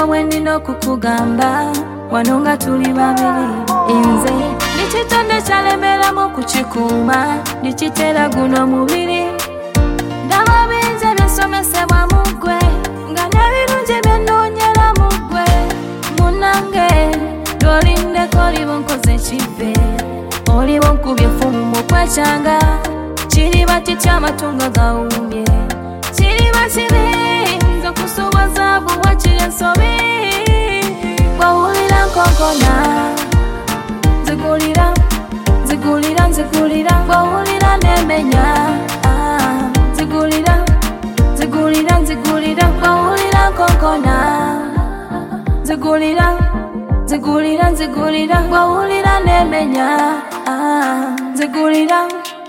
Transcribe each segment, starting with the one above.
Waliwo bwenina okukugamba wano nga tuli babiri. Nze nikitonde kyalemeramu kukikuuma, nikitera guno mubiri. Ndaba bingi ebisomesebwa mu ggwe, nga n'ebirungi byenoonyera mu ggwe. Munnange lw'olindeko oliba nkoze kive, oliba nkubye effumu mu kwekyanga. Kiriba kitya amatungo gawuumye, kiriba kibi nze kusoboza buwa kiri ensobi. Gwawulira nkonkona, nzigulira, nzigulira, nzigulira. Gwawulira nemenya, nzigulira, nzigulira, nzigulira. Gwawulira nkonkona, nzigulira, nzigulira, nzigulira. Gwawulira nemenya, nzigulira.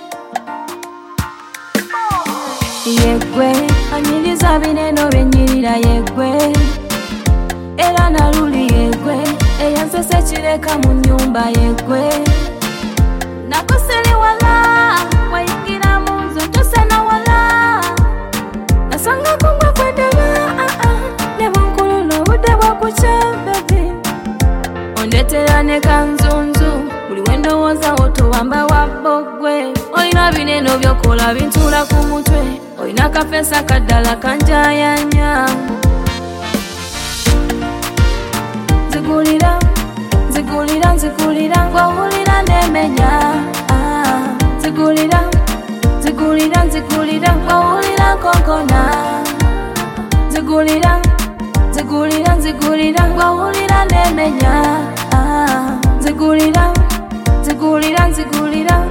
Yegwe anyiriza bineno byenyirira yegwe, era naluli yegwe eyansese kireka mu nnyumba yegwe. Nakusiri wala wayingira mu nzu tusena wala, nasanga kungwa kwendaba ne bunkulu n'obudde bwakukya baby. Ondetera ne kanzunzu buli wendowooza otowamba wabbogwe. Olina bineno byokola bintula ku mutwe, olina kafeesa kaddala kanjayanya. Nzigulira, nzigulira, nzigulira. Gwawulira nemenya, nzigulira, nzigulira, nzigulira. Gwawulira nkonkona, nzigulira, nzigulira, nzigulira. Gwawulira nemenya, nzigulira, nzigulira, nzigulira.